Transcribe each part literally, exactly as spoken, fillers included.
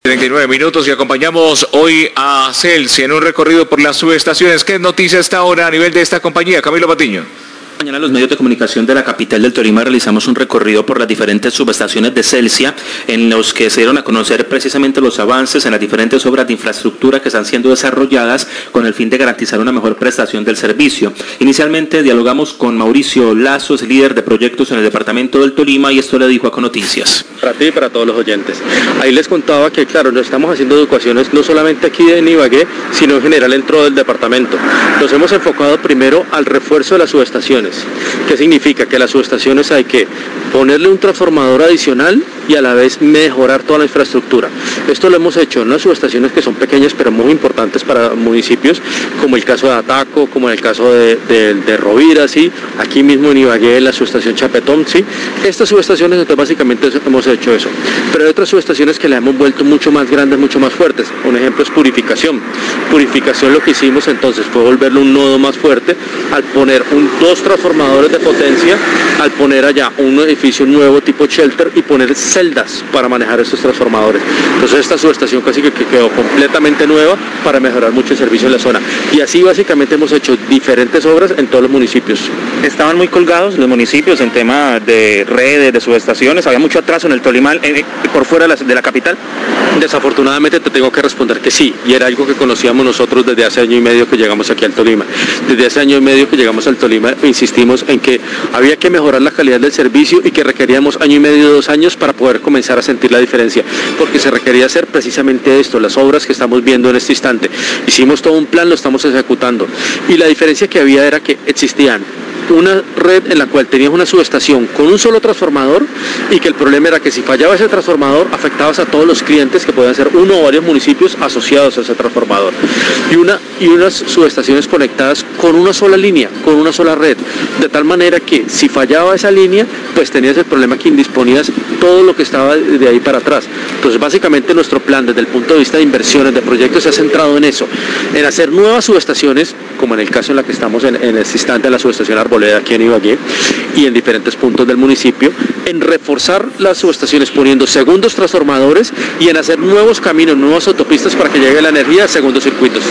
treinta y nueve minutos y acompañamos hoy a Celsia en un recorrido por las subestaciones. ¿Qué noticia está ahora a nivel de esta compañía? Camilo Patiño. Mañana los medios de comunicación de la capital del Tolima realizamos un recorrido por las diferentes subestaciones de Celsia en los que se dieron a conocer precisamente los avances en las diferentes obras de infraestructura que están siendo desarrolladas con el fin de garantizar una mejor prestación del servicio. Inicialmente dialogamos con Mauricio Lazos, líder de proyectos en el departamento del Tolima, y esto le dijo a Conoticias. Para ti y para todos los oyentes. Ahí les contaba que, claro, nos estamos haciendo educaciones no solamente aquí en Ibagué, sino en general dentro del departamento. Nos hemos enfocado primero al refuerzo de las subestaciones. ¿Qué significa? Que a las subestaciones hay que ponerle un transformador adicional y a la vez mejorar toda la infraestructura. Esto lo hemos hecho en las subestaciones que son pequeñas pero muy importantes para municipios, como el caso de Ataco, como en el caso de, de, de Rovira, ¿sí? Aquí mismo en Ibagué, en la subestación Chapetón, ¿sí? Estas subestaciones, entonces básicamente hemos hecho eso. Pero hay otras subestaciones que la hemos vuelto mucho más grandes, mucho más fuertes. Un ejemplo es Purificación. Purificación, lo que hicimos entonces fue volverle un nodo más fuerte al poner un, dos transformadores de potencia, al poner allá un edificio nuevo tipo shelter y poner celdas para manejar estos transformadores. Entonces esta subestación casi que quedó completamente nueva para mejorar mucho el servicio en la zona. Y así básicamente hemos hecho diferentes obras en todos los municipios. Estaban muy colgados los municipios en tema de redes, de subestaciones, había mucho atraso en el Tolima, eh, por fuera de la, de la capital. Desafortunadamente te tengo que responder que sí, y era algo que conocíamos nosotros desde hace año y medio que llegamos aquí al Tolima. Desde hace año y medio que llegamos al Tolima insistimos en que había que mejorar la calidad del servicio y que requeríamos año y medio, dos años para poder comenzar a sentir la diferencia, porque se requería hacer precisamente esto, las obras que estamos viendo en este instante. Hicimos todo un plan, lo estamos ejecutando, y la diferencia que había era que existían una red en la cual tenías una subestación con un solo transformador y que el problema era que si fallaba ese transformador afectabas a todos los clientes que podían ser uno o varios municipios asociados a ese transformador, y, una, y unas subestaciones conectadas con una sola línea, con una sola red, de tal manera que si fallaba esa línea pues tenías el problema que indisponías todo lo que estaba de ahí para atrás. Entonces básicamente nuestro plan desde el punto de vista de inversiones, de proyectos, se ha centrado en eso, en hacer nuevas subestaciones, como en el caso en la que estamos en, en este instante, en la subestación Arboleda aquí en Ibagué y en diferentes puntos del municipio, en reforzar las subestaciones poniendo segundos transformadores y en hacer nuevos caminos, nuevas autopistas para que llegue la energía a segundos circuitos.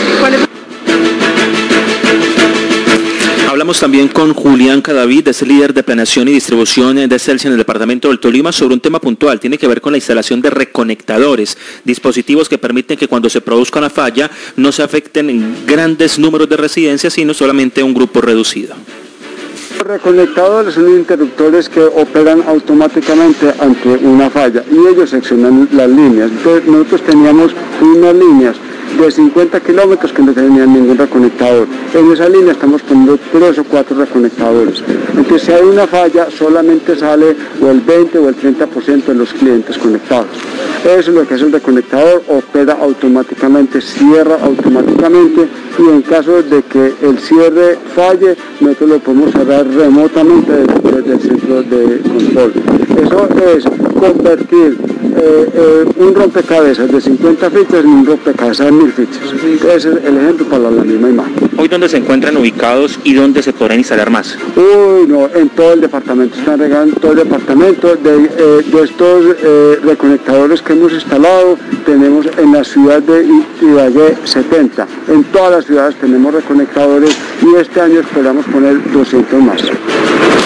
Hablamos también con Julián Cadavid, es el líder de planeación y distribución de Celsia en el departamento del Tolima, sobre un tema puntual. Tiene que ver con la instalación de reconectadores, dispositivos que permiten que cuando se produzca una falla no se afecten grandes números de residencias, sino solamente un grupo reducido. Los reconectadores son interruptores que operan automáticamente ante una falla y ellos seccionan las líneas. Entonces nosotros teníamos unas líneas de cincuenta kilómetros que no tenían ningún reconectador. En esa línea estamos poniendo tres o cuatro reconectadores. Entonces si hay una falla solamente sale o el veinte o el treinta por ciento de los clientes conectados. Eso es lo que hace el reconectador, opera automáticamente, cierra automáticamente, y en caso de que el cierre falle, nosotros lo podemos cerrar remotamente desde, desde el centro de control. Eso es convertir eh, eh, un rompecabezas de cincuenta fichas en un rompecabezas de mil fichas. Ese es el ejemplo para la misma imagen. ¿Hoy dónde se encuentran ubicados y dónde se podrán instalar más? Uy, no, en todo el departamento, están regando todo el departamento. De, eh, de estos eh, reconectadores que hemos instalado, tenemos en la ciudad de Ibagué setenta. En todas las ciudades tenemos reconectadores y este año esperamos poner doscientos más.